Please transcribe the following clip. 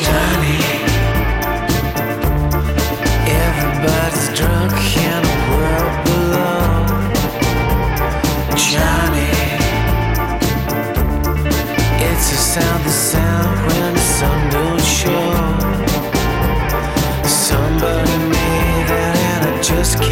Johnny. Everybody's drunk in a world below. Johnny. It's a sound when the sun don't show. Somebody made it and I just